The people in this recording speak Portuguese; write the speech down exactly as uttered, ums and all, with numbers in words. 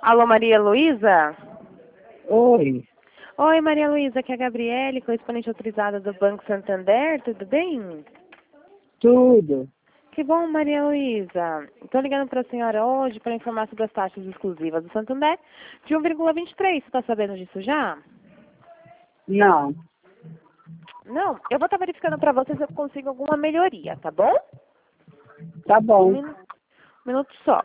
Alô, Maria Luísa? Oi, Oi, Maria Luísa, aqui é a Gabriele, correspondente autorizada do Banco Santander, tudo bem? tudo. Que bom, Maria Luísa. Estou ligando para a senhora hoje para informar sobre as taxas exclusivas do Santander de um vírgula vinte e três. Você está sabendo disso já? Não, Não, eu vou estar verificando para você se eu consigo alguma melhoria, tá bom? tá Um bom. minu- um minuto só.